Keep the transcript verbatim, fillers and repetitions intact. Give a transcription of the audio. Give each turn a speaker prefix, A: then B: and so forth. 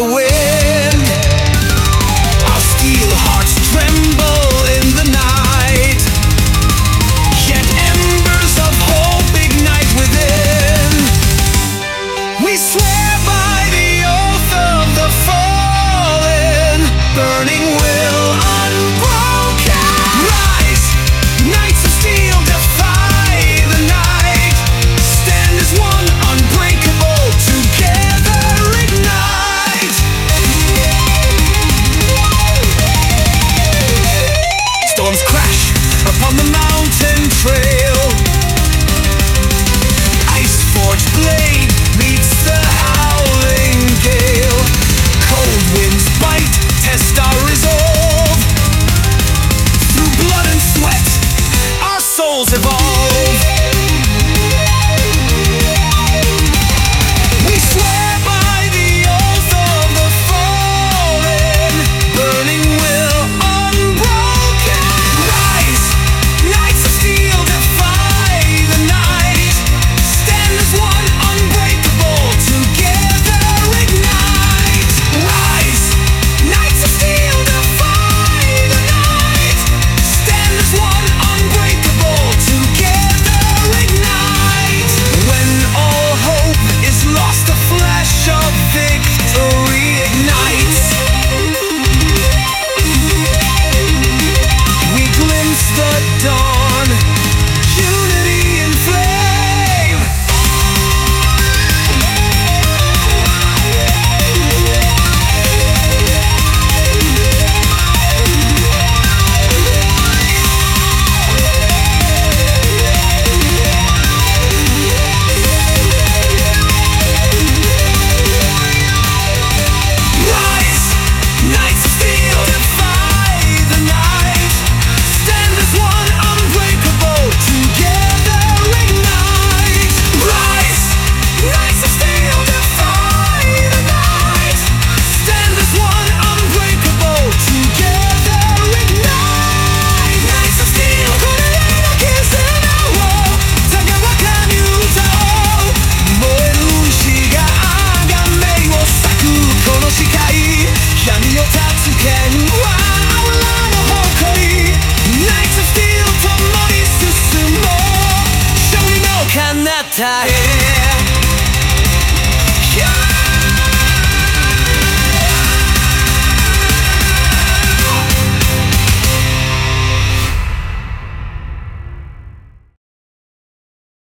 A: wind. Our steel hearts tremble in the night, yet embers of hope ignite within. We swear by the oath of the fallen, burning will unbroken. Rise, knights of steel, defy the night. Stand as one, unbreakable, together ignite. Storms crash upon the mountain trail. Ice-forged blade meets the howling gale. Cold winds bite, test our resolve. Through blood and sweat, our souls evolve. We swear by the oath of the fallen, burning will unbroken. Rise, knights of steel, defy the night. Stand as one, unbreakable, together ignite. Rise, knights of steel, defy the night. Stand as one, unbreakable, together ignite. When all hope is lost, a flash of victory ignites. We glimpse the dawn, unity in flame. Rise, knights of steel, defy the night. Stand as one, unbreakable, together ignite. Rise, knights of steel, defy the night. Stand as one, unbreakable, together ignite. Knights of steel, これらの絆を高らかに歌おう。燃える牛があがめを咲くこの視界、闇を